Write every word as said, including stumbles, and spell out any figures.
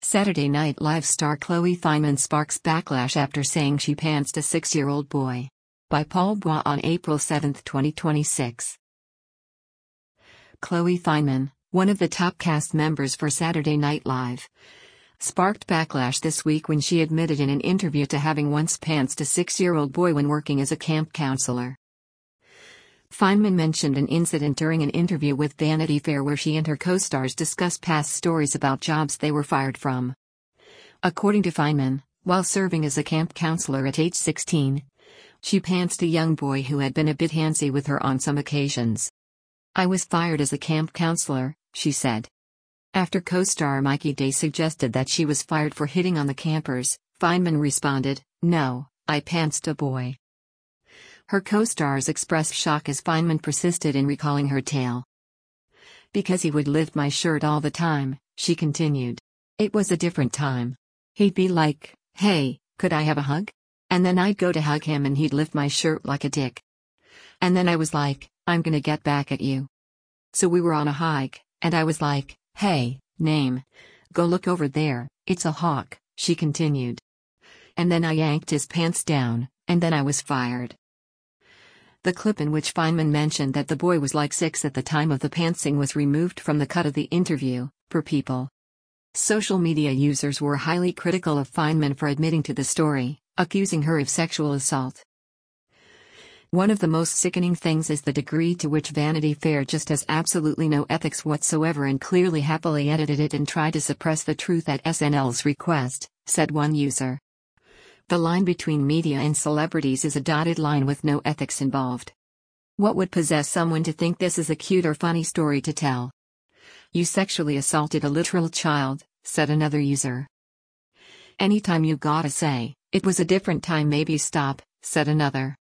Saturday Night Live star Chloe Fineman sparks backlash after saying she pantsed a six-year-old boy. By Paul Bois on April seventh, twenty twenty-six. Chloe Fineman, one of the top cast members for Saturday Night Live, sparked backlash this week when she admitted in an interview to having once pantsed a six-year-old boy when working as a camp counselor. Fineman mentioned an incident during an interview with Vanity Fair where she and her co-stars discussed past stories about jobs they were fired from. According to Fineman, while serving as a camp counselor at age sixteen, she pantsed a young boy who had been a bit handsy with her on some occasions. "I was fired as a camp counselor," she said. After co-star Mikey Day suggested that she was fired for hitting on the campers, Fineman responded, "No, I pantsed a boy." Her co-stars expressed shock as Fineman persisted in recalling her tale. "Because he would lift my shirt all the time," she continued. "It was a different time. He'd be like, 'Hey, could I have a hug?' And then I'd go to hug him and he'd lift my shirt like a dick. And then I was like, 'I'm gonna get back at you.' So we were on a hike, and I was like, 'Hey, name. Go look over there, it's a hawk,'" she continued. "And then I yanked his pants down, and then I was fired." The clip in which Fineman mentioned that the boy was like six at the time of the pantsing was removed from the cut of the interview, per People. Social media users were highly critical of Fineman for admitting to the story, accusing her of sexual assault. One of the most sickening things is the degree to which Vanity Fair just has absolutely no ethics whatsoever and clearly happily edited it and tried to suppress the truth at S N L's request, said one user. The line between media and celebrities is a dotted line with no ethics involved. What would possess someone to think this is a cute or funny story to tell? "You sexually assaulted a literal child," said another user. "Anytime you gotta say, 'It was a different time, maybe stop,'" said another.